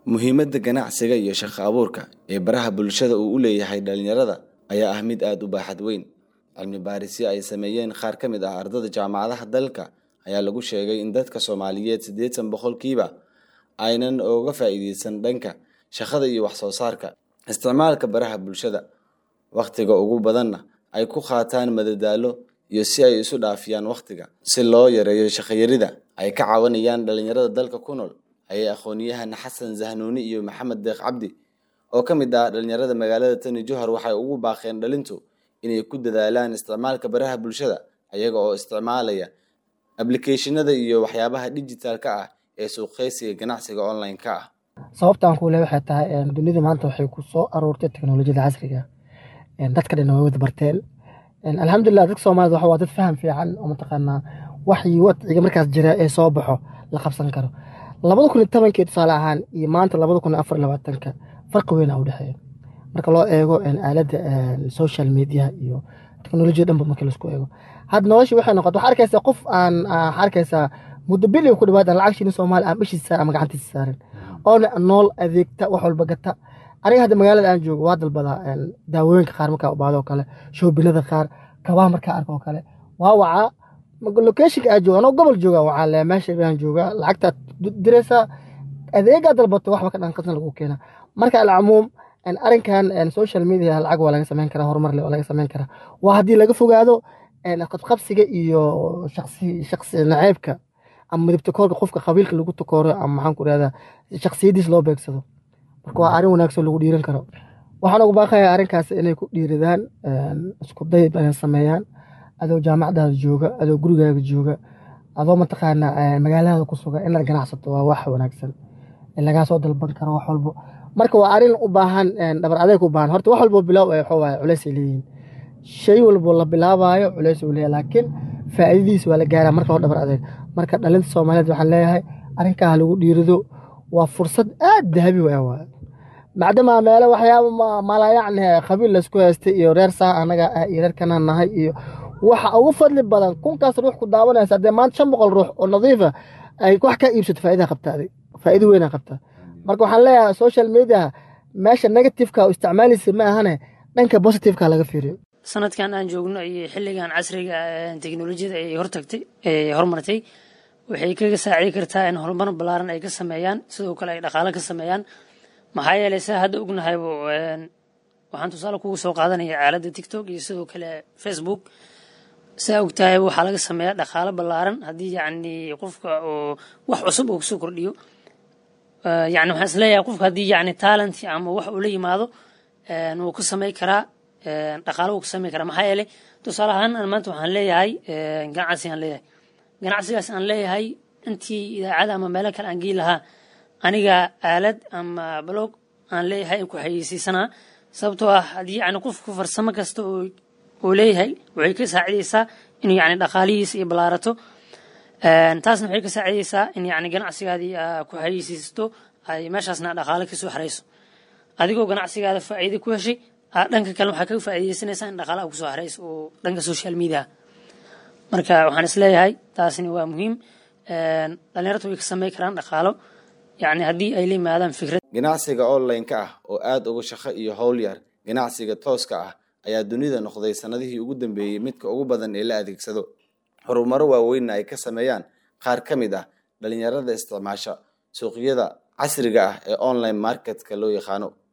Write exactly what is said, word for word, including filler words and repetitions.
muhiimadda ganacsiga iyo shaqo abuurka ee baraha bulshada uu u leeyahay dhalinyarada ayaa ah mid aad u baaxad weyn. Cilmi baarisyo ay sameeyeen qaar ka mid ah ardayda jaamacadaha dalka ayaa lagu sheegay in dadka Soomaaliyeed siddeetan boqolkiiba aynan uga faa'iideysan dhanka shaqada iyo wax soo saarka. Isticmaalka baraha bulshada waqtiga ugu badanna ay ku qaataan madadaalo iyo si ay isu dhaafiyaan waqtiga si loo yareeyo shaqo yarida ay ka caawinayaan dhalinyarada dalka ku nool. Ayay aqoonyahan Xasan Zahnuuni iyo Maxamed Deeq Cabdi oo ka mid ah dhalinyarada magaalada Tani Jowhar waxay ugu baaqeen dhalintu inay ku dadaalaan isticmaalka baraha bulshada ayaga oo isticmaalaya applicationada iyo waxyaabaha digitalka ah ee suuqaysiga ganacsiga online-ka ah. sababtaan ku leeyahay waxay tahay dunida maanta waxay ku soo aroortay teknoolajiyada casriga ah dadka dhan way wada barteen alxamdulillah dadka Soomaaliyeed waxa waa dad faham fiican oo mataqaanaa waxii wadciga markaas jira ee soo baxo la qabsan karo labada kun iyo toban tusaale ahaan iyo maanta labada kun iyo afar iyo labaatan farqi weyn u dhaxeeyo marka loo eego aaladda social media iyo teknoolajiyada dhanba marka la isku eego had nolosha waxay noqotay waxa arkaysa qof aan arkaysa muddo bil ku dhawaad lacag shilin Soomaali ah bishiisa ama gacantiisa saaran oo nool adeegta wax walba gata aniga hadda magaalada aan joogo waa dalbada daawooyinka qaar marka u baado kale shoobinada qaar kabaha marka arko kale waa waca location ka joogo anoo gobol jooga waxa la meesha baan jooga lacagta diraysa adeega dalbato waxba ka dhanqadna lagu keenaa marka alcumuum ان arrinkan ان social media lacag waa laga sameyn karaa horumar leh laga sameyn karaa waa hadii laga fogaado in qabqabsiga iyo shakhsi shakhsi naceebka ama midabta koorka qofka qabiilka lagu takooro ama maxaan ku raada shakhsiyadiis loo beegsado marka waa arrin wanaagsan lagu dhiiran karo waxaan ugu baaqayaa arrinkaas inay ku dhiiradaan isku day badan sameeyaan adoo jaamacadaada jooga adoo gurigaaga jooga adoo mataqaana magaalada ku sugan inaad ganacsato waa wax wanaagsan in laga soo dalban karo wax walba marka waa arin u baahan dhabar adeeg u baahan horta wax walba bilow ay xoogaa culays leeyihiin shay walba la bilaabayo culays uu leeyahay laakiin faa'iidadiis waa la gaaraa marka dhabar adeeg marka dhalinta Soomaaliyeed waxaan leeyahay arrinka lagu dhiirido waa fursad aad dahabi u ah maadaama meelo waxyaabo ma la yacni qabiil la isku haystay iyo reer saa anaga iyo reer kana nahay iyo waxa ugu fadli badan kunkaas ruux ku daawanaysa hadee maanta shan boqol ruux oo nadiif ah ay wax ka iibsato faa'iido qabtaaday faa'iido weyn qabtaa marka waxaan leeyahay social media meesha negative ka isticmaalaysa ma ahane dhanka positive ka laga fiiriyo sanadkan aan joogno iyo xilligan casriga teknoolajiyada ay hortagtay ee horumartay waxay kaga saacidi kartaa in horumar ballaaran ay ka sameeyaan sidoo kale ay dhaqaale ka sameeyaan maxaa yeelay sa hadda ognahay waxaan tusaale kugu soo qaadanayaa aaladda TikTok iyo sidoo kale Facebook saa ogtahay waxa laga sameeyaa dhaqaale ballaaran hadii yacni qofka oo wax cusub uu soo kordhiyo يعني waxaan isleeyahay qofka hadii yani talent ama wax uu la yimaado ee uu ku sameey kara ee dhaqaale uu ku sameey kara maxaa yeelay tusaale ahaan aan maanta waxaan leeyahay ganacsi aan leeyahay ganacsigaas aan leeyahay intii idaacada ama meel kale aan geey lahaa aniga aalad ama blog aan leeyahay ku xayeysiisana sababtoo ah hadii yani qofku farsamo kasta oo uu leeyahay waxay ka saacideysaa inuu yani dhaqaalihiisa iyo balaarato een taasna waxay ka saacideysaa in yani ganacsigaadii ku xayeysiisto ay meeshaasna dhaqaale ka soo xareyso adigoo ganacsigaada faa'iido ku heshay dhanka kale waxa ka faa'iideysanaysaa in dhaqaale ku soo xareyso oo dhanka social media marka waxaan isleeyahay taasina waa muhiim een dhalinyaradu way ka sameey karaan dhaqaalo yani hadii ay limaadaan fikrad ganacsiga online-ka ah oo aad uga shaqo iyo hawl yar ganacsiga tooska ah ayaa dunida noqday sanadihii ugu dambeeyay midka ugu badan ee la adeegsado horumaro waaweyn ay ka sameeyaan qaar ka mid ah dhalinyarada isticmaasha suuqyada casriga ah ee online market-ka loo yaqaano.